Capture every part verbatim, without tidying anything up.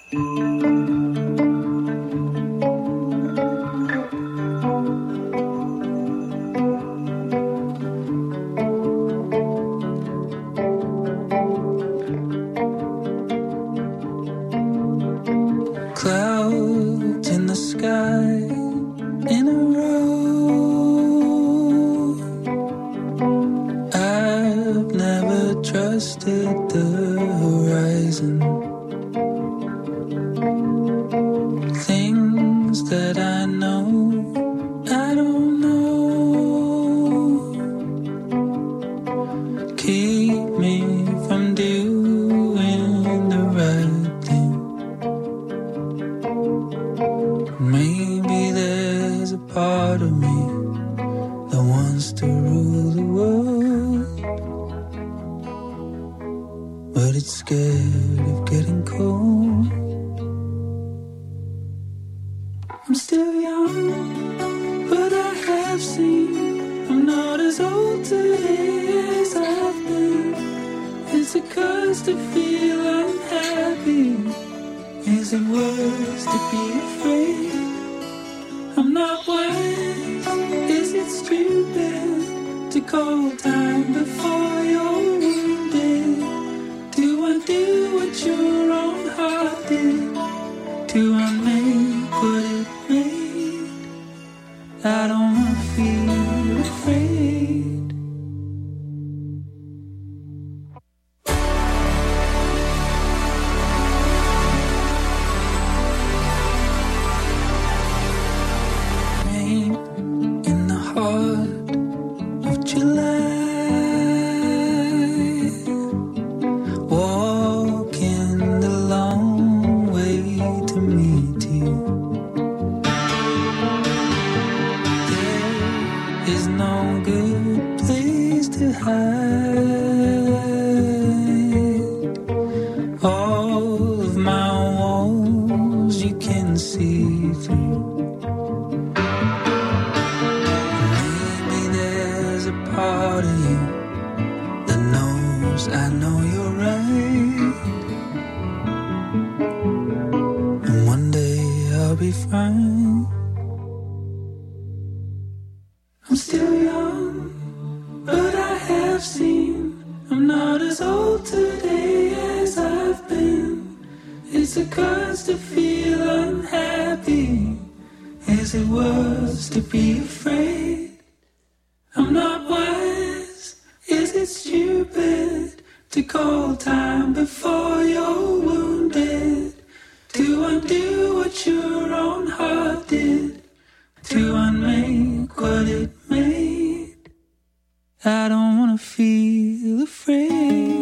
Clouds in the sky in a row. I've never trusted the horizon. Things that I know I don't know. Keep me from doing the right thing. Maybe there's a part of me that wants to rule the world, but it's scared of getting cold. I'm still young, but I have seen I'm not as old today as I've been. Is it cause to feel unhappy? Is it worse to be afraid? I'm not wise. Is it stupid to call time before you're wounded? Do I do what your own heart did? Do I make what it made? I don't wanna feel afraid. Rain in the heart of July, walking the long way to meet you. There is no good place to hide. All of my walls you can see through. Maybe there's a part of you that knows I know you're right, and one day I'll be fine. I'm still young, but I have seen I'm not as old today as I've been. Is it cause to feel unhappy? Is it worse to be afraid? I'm not wise. Is it stupid to call time before you're wounded? Do undo what your own heart did? To unmake what it made? I don't wanna feel afraid.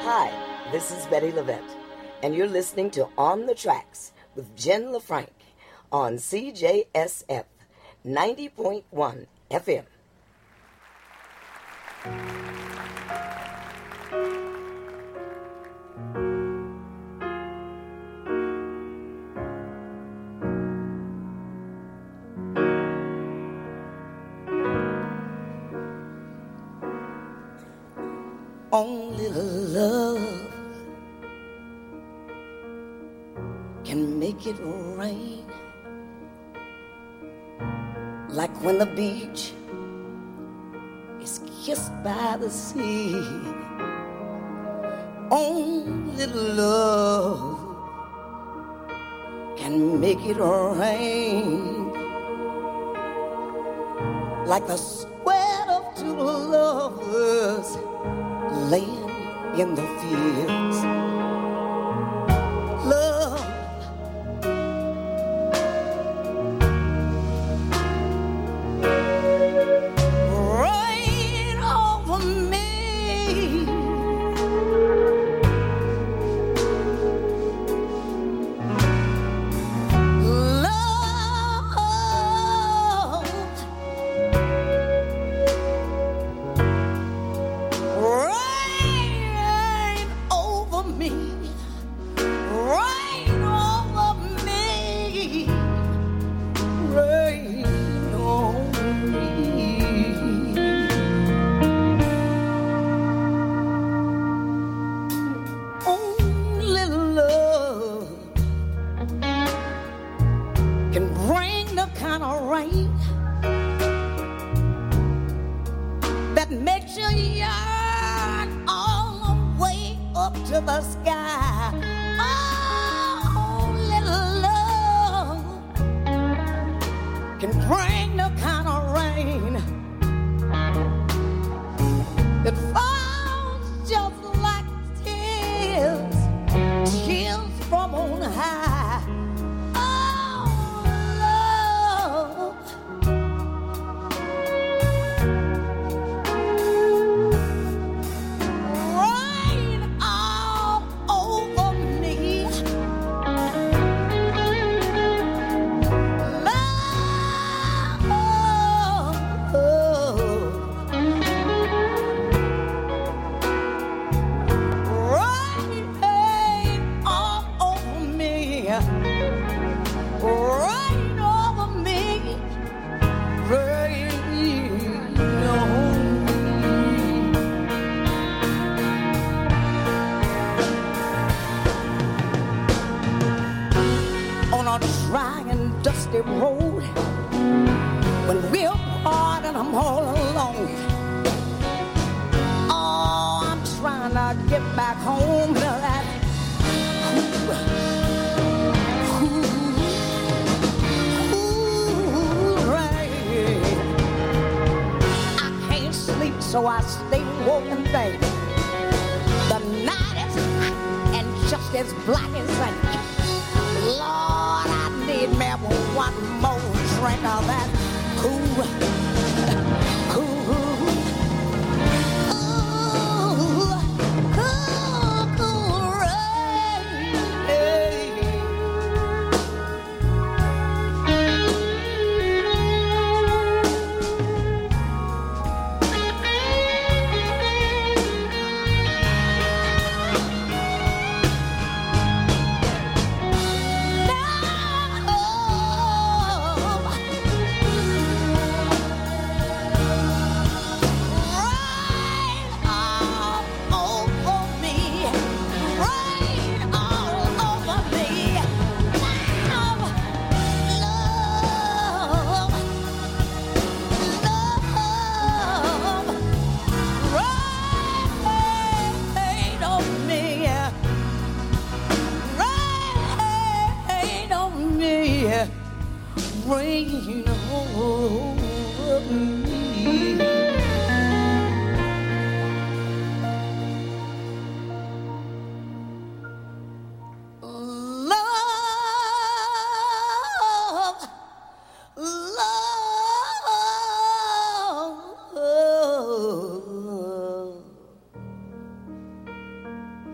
Hi, this is Betty Levette, and you're listening to On the Tracks with Jen LaFranc on C J S F ninety point one F M. Only love can make it rain, like when the beach is kissed by the sea. Only love can make it rain, like the sweat of two lovers laying in the fields. Love rain over me, love rain over me, rain over me, rain over me. Only love can bring the kind of rain that makes you yearn all the way up to the sky. Oh, little love can bring the kind of rain that falls just like tears, tears from on high. Oh, love rain all over me, dusty road when we're apart and I'm all alone. Oh, I'm trying to get back home to that cool, cool, cool rain. I can't sleep, so I stay woke and think the night is hot and just as black as ink. Lord, I need me one more drink of that cool, cool, cool, cool, cool rain. Rain over me. Love, love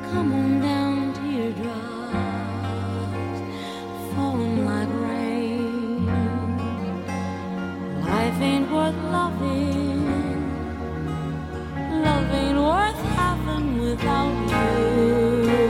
Come on down, teardrops falling like rain. Life ain't worth loving. Love ain't worth having without you.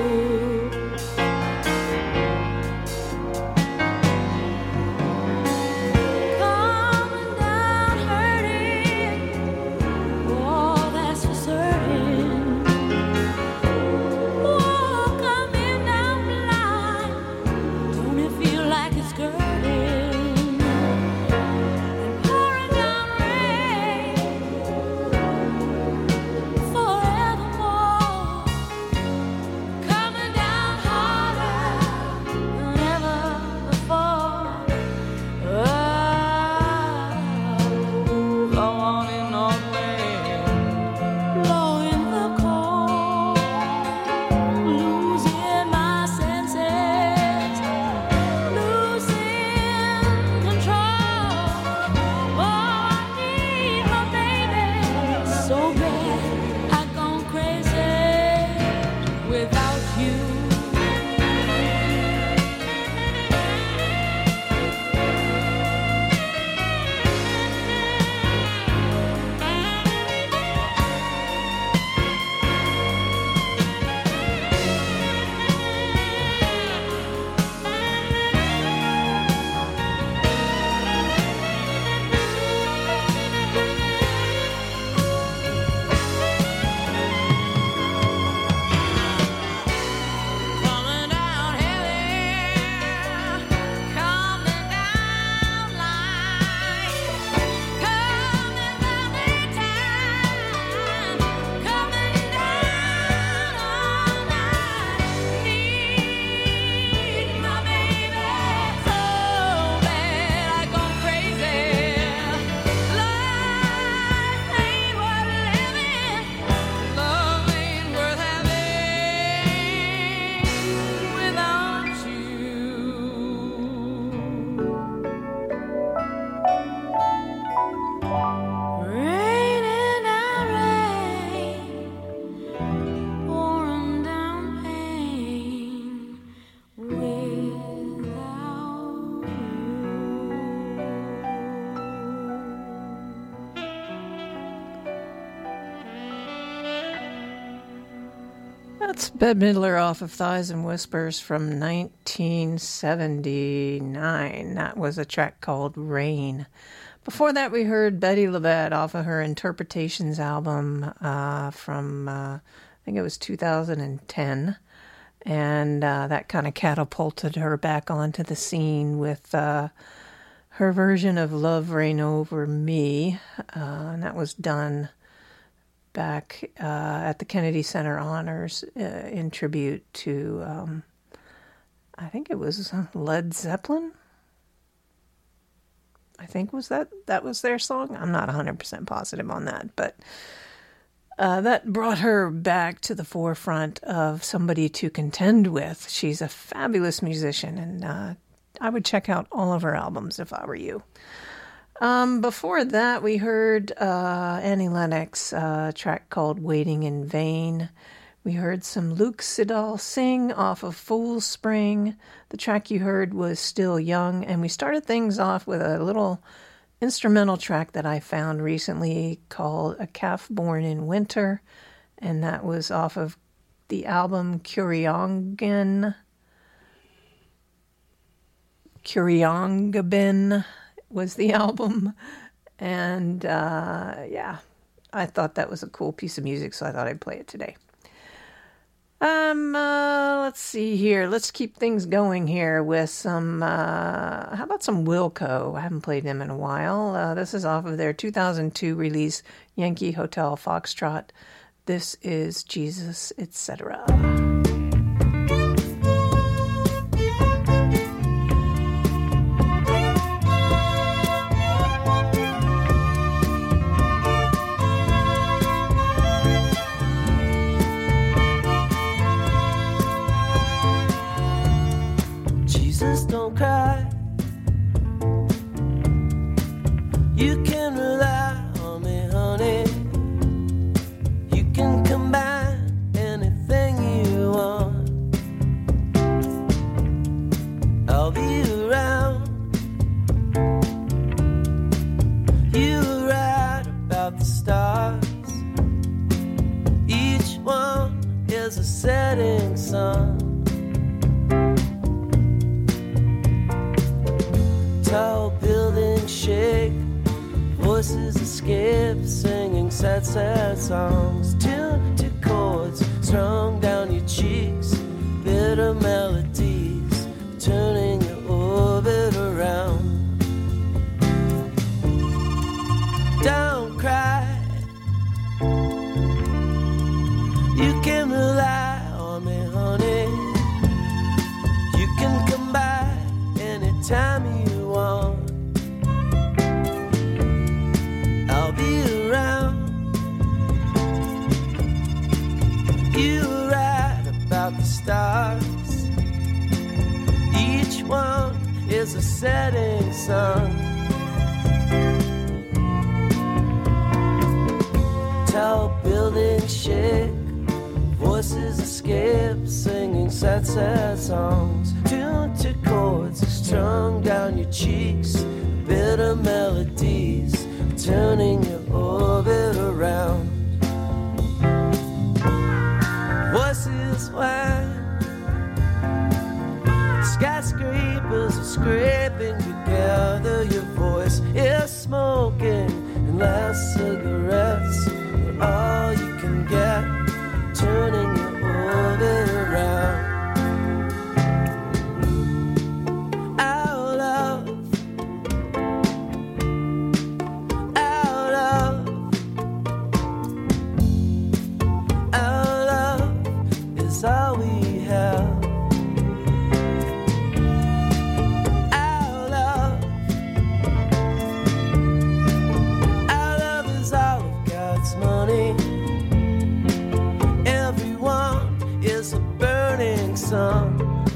That's Bette Midler off of Thighs and Whispers from nineteen seventy-nine. That was a track called Rain. Before that, we heard Bettye LaVette off of her Interpretations album uh, from, uh, I think it was two thousand ten. And uh, that kind of catapulted her back onto the scene with uh, her version of Love Reign Over Me. Uh, and that was done back uh, at the Kennedy Center Honors uh, in tribute to, um, I think it was Led Zeppelin. I think was that that was their song. I'm not one hundred percent positive on that, but uh, that brought her back to the forefront of somebody to contend with. She's a fabulous musician, and uh, I would check out all of her albums if I were you. Um, before that, we heard uh, Annie Lennox, uh, a track called Waiting in Vain. We heard some Luke Siddall sing off of Fool's Spring. The track you heard was Still Young, and we started things off with a little instrumental track that I found recently called A Calf Born in Winter, and that was off of the album Kuriongin. Kuriongabin was the album, and uh, yeah, I thought that was a cool piece of music, so I thought I'd play it today. Um, uh, let's see here. Let's keep things going here with some, uh, how about some Wilco? I haven't played them in a while. Uh, this is off of their two thousand two release, Yankee Hotel Foxtrot. This is Jesus, et cetera. Don't cry. You can rely on me, honey. You can combine anything you is a setting sun. Tall buildings shake, voices escape, singing sad, sad songs. Tuned to chords strung down your cheeks, bitter melodies turning your orbit around. Don't cry, you can rely on me, honey. You can come by anytime you want. I'll be around. You were right about the stars. Each one is a setting sun. Tall buildings shake, voices escape, singing sad, sad songs. Tuned to chords strung down your cheeks, bitter melodies turning your orbit around. Voices whine, skyscrapers are scraping together. Your voice is smoking, and last cigarettes are all you can get, turning your orbit around. Our love, our love, our love is all we have. Our love, our love is all of God's money. Everyone is a burning sun.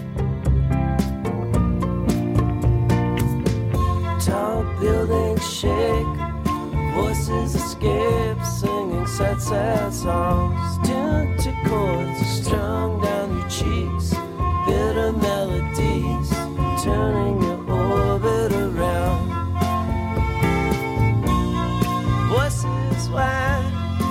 Tall buildings shake, voices escape, singing sad, sad songs. Tuned to chords strung down your cheeks, bitter melodies turning your orbit around. Voices whine,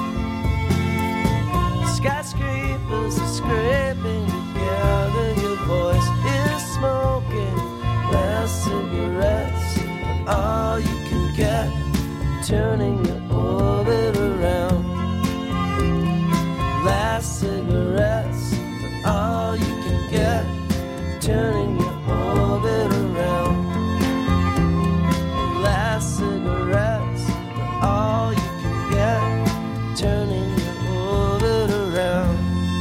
skyscrapers are scraping together. Your voice is smoking, last cigarettes are all you can get, turning your orbit around. Last cigarettes are all you can get, turning your orbit around. Last cigarettes are all you can get, turning your orbit around.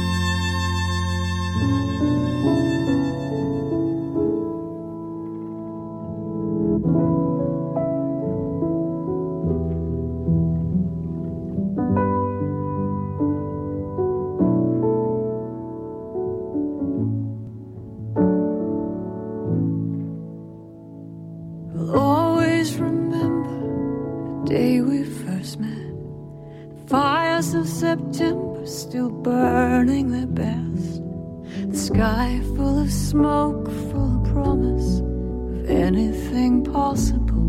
I'll always remember the day we first met. Fires of September still burning their best. The sky full of smoke, full of promise of anything possible.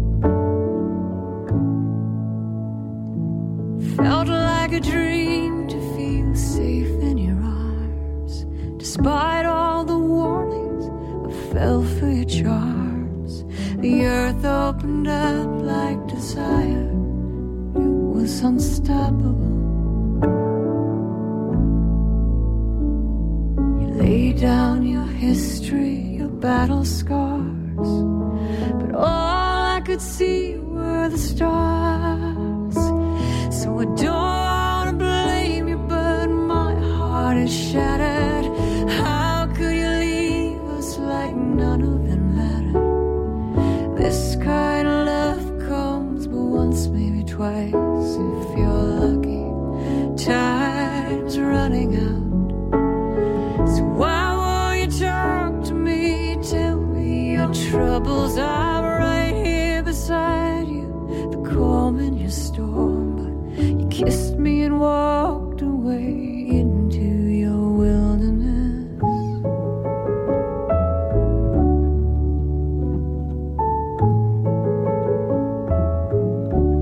Felt like a dream to feel safe in your arms. Despite all the warnings, I fell for your charms. The earth opened up like desire. It was unstoppable. You lay down your history, your battle scars, but all I could see were the stars. So I don't wanna blame you, but my heart is shattered. How could you leave us like none of it mattered? This kind of love comes but once, maybe twice, if you're lucky. Time's running out. So why won't you talk to me? Tell me your troubles. I'm right here beside you, the calm in your storm. But you kissed me and walked away into your wilderness.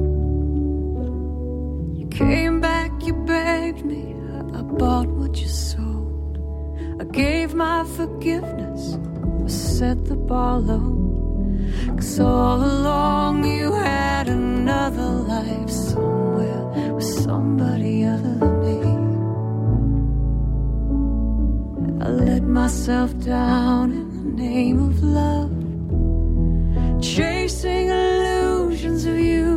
You came back, you begged me, I, I bought what you sold. gave my forgiveness, or set the bar low. 'Cause all along you had another life somewhere with somebody other than me. I let myself down in the name of love, chasing illusions of you.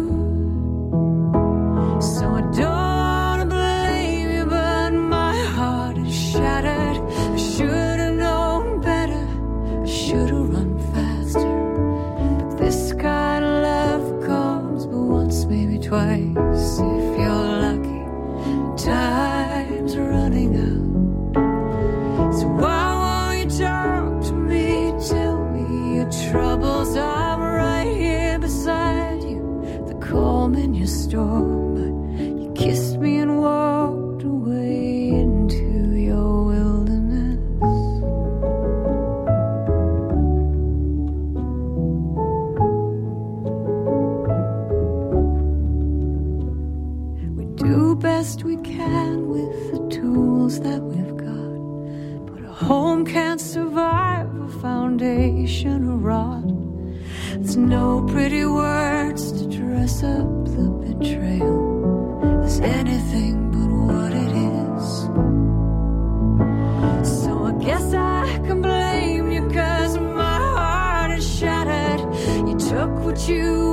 So I don't blame you, but my heart is shattered. I should have known better, I should have run faster. But this kind of love comes but once, maybe twice, if you're lucky. Time's running out. So why won't you talk to me? Tell me your troubles. I'm right here beside you, the calm in your storm. But you kissed me and walked away into your wilderness. We do best we can with the tools that we've got, but a home can't survive a foundation of rot. There's no pretty words to dress up the betrayal. There's anything but what it is. So I guess I can blame you, 'cause my heart is shattered. You took what you